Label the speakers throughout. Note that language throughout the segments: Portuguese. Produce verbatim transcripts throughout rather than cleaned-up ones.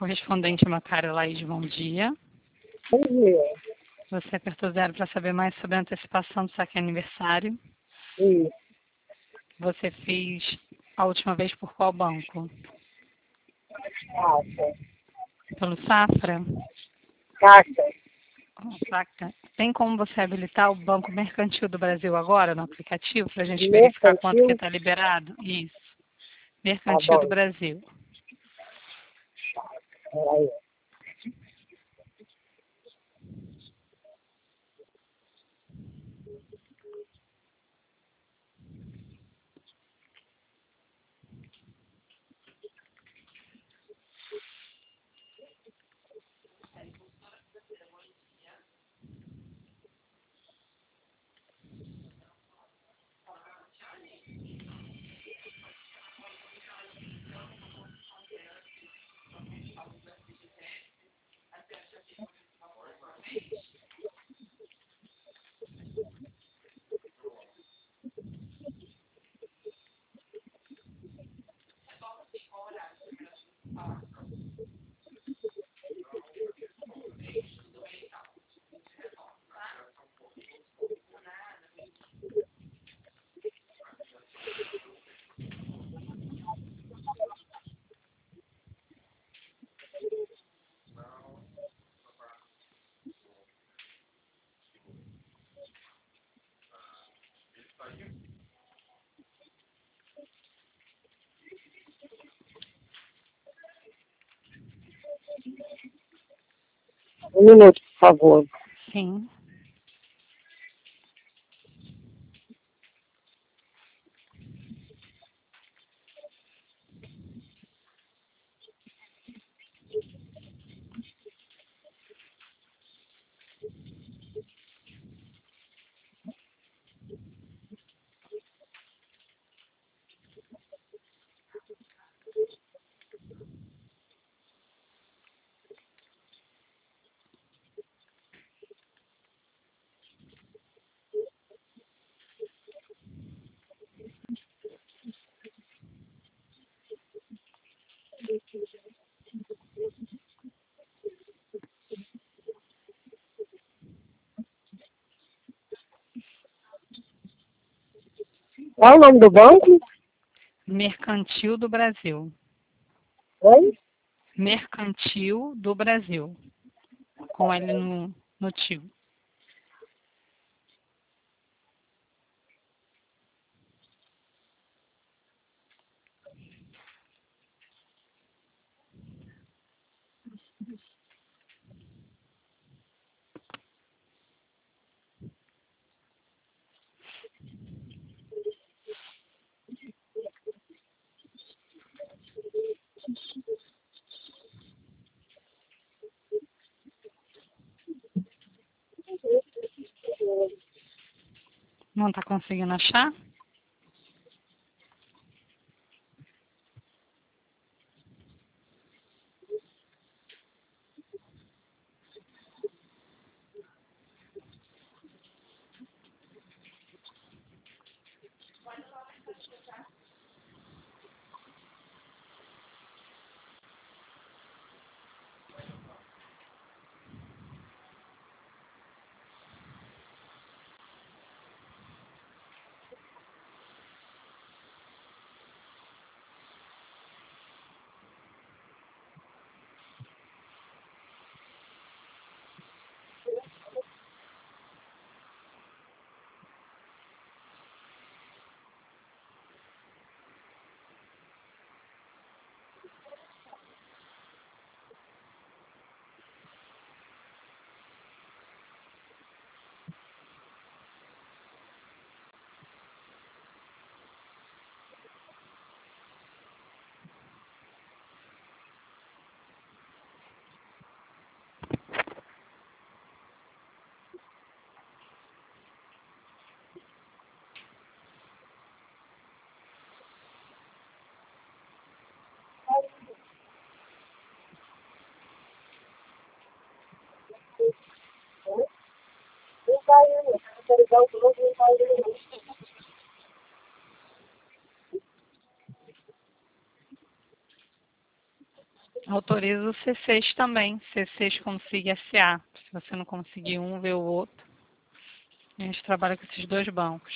Speaker 1: Correspondente Macário Laís, bom dia.
Speaker 2: Bom dia.
Speaker 1: Você apertou zero para saber mais sobre a antecipação do saque aniversário.
Speaker 2: Isso.
Speaker 1: Você fez a última vez por qual banco?
Speaker 2: Caixa.
Speaker 1: Pelo Safra?
Speaker 2: Caixa.
Speaker 1: Caixa. Tem como você habilitar o Banco Mercantil do Brasil agora no aplicativo para a gente verificar quanto
Speaker 2: Mercantil?
Speaker 1: que está liberado? Isso.
Speaker 2: Tá
Speaker 1: Mercantil do
Speaker 2: bom.
Speaker 1: Brasil.
Speaker 2: Peraí. Um minuto, por favor.
Speaker 1: Sim.
Speaker 2: Qual é o nome do banco?
Speaker 1: Mercantil do Brasil.
Speaker 2: Oi?
Speaker 1: Mercantil do Brasil. Com L no, no tio. Não está conseguindo achar?
Speaker 2: Não está indo. Quero ligar o banco, não está indo.
Speaker 1: Autoriza o C seis também, C seis consiga S A. Se você não conseguir um, vê o outro. A gente trabalha com esses dois bancos.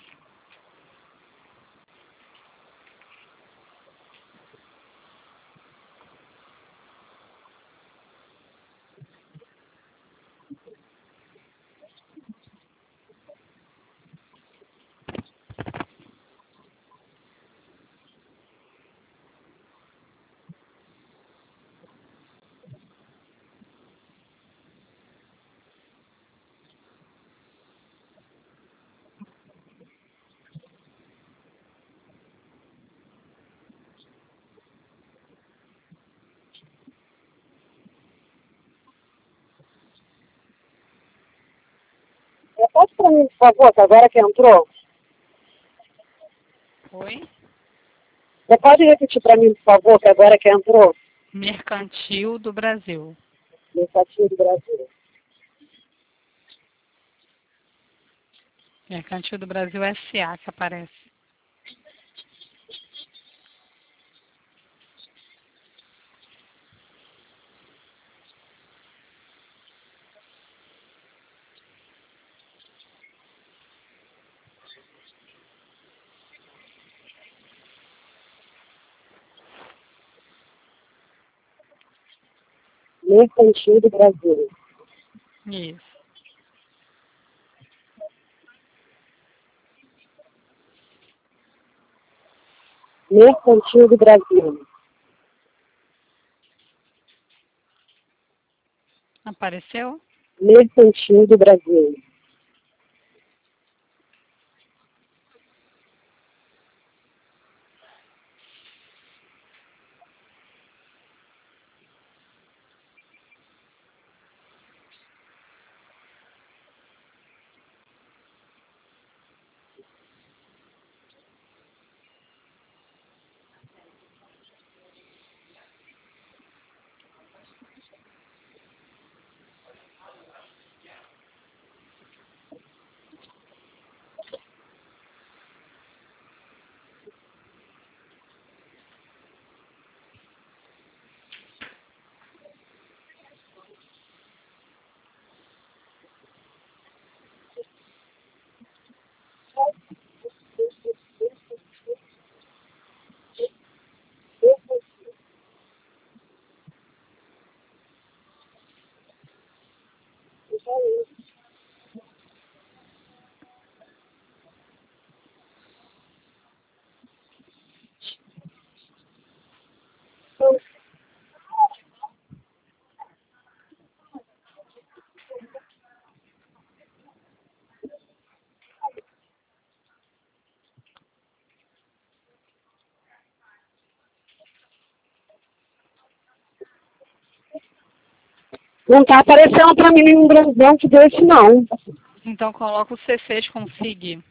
Speaker 2: Repete para mim, por favor, que agora que entrou.
Speaker 1: Oi?
Speaker 2: Você pode repetir para mim, por favor, que agora que entrou?
Speaker 1: Mercantil do Brasil.
Speaker 2: Mercantil do Brasil.
Speaker 1: Mercantil do Brasil S A que aparece.
Speaker 2: Mercantil do Brasil.
Speaker 1: Isso.
Speaker 2: Mercantil do Brasil.
Speaker 1: Apareceu?
Speaker 2: Mercantil do Brasil. Não está aparecendo para mim nenhum banco desse, não.
Speaker 1: Então coloca o C seis consiga.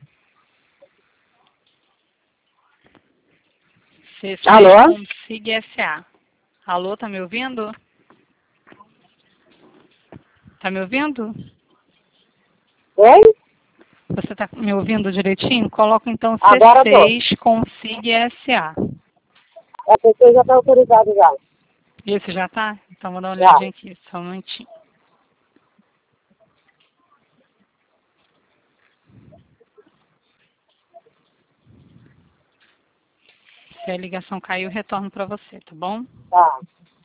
Speaker 1: C seis
Speaker 2: Alô?
Speaker 1: consiga S A. Alô, tá me ouvindo? Tá me ouvindo?
Speaker 2: Oi?
Speaker 1: Você tá me ouvindo direitinho? Coloca então
Speaker 2: Agora
Speaker 1: C seis consiga S A.
Speaker 2: A pessoa já está autorizada já.
Speaker 1: Esse já tá? Então vou dar uma
Speaker 2: Já.
Speaker 1: olhadinha aqui, só um momentinho. Se a ligação caiu, eu retorno para você, tá bom?
Speaker 2: Tá.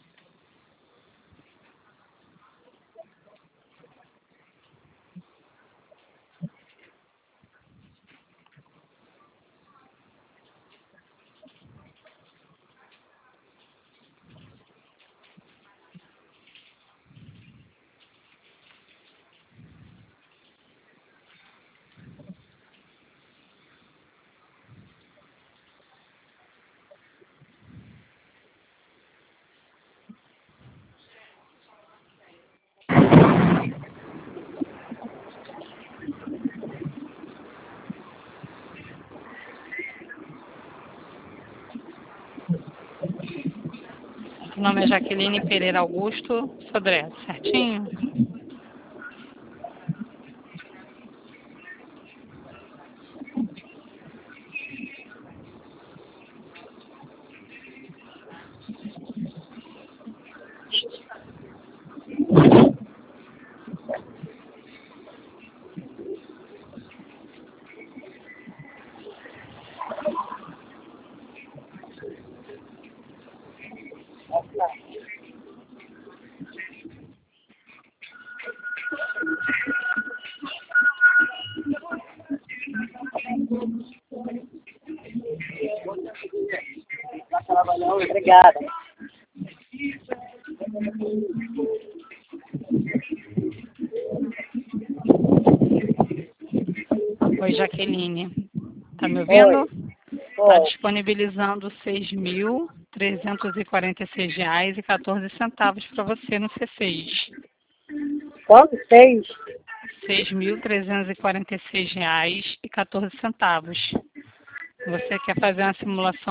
Speaker 1: O nome é Jaqueline Pereira Augusto Sodré, certinho?
Speaker 2: Obrigada.
Speaker 1: Oi, Jaqueline. Tá me ouvindo? Está
Speaker 2: Oi.
Speaker 1: disponibilizando seis mil trezentos e quarenta e seis reais e quatorze centavos para você no C seis.
Speaker 2: Quanto? Seis?
Speaker 1: seis mil trezentos e quarenta e seis reais e quatorze centavos. Você quer fazer uma simulação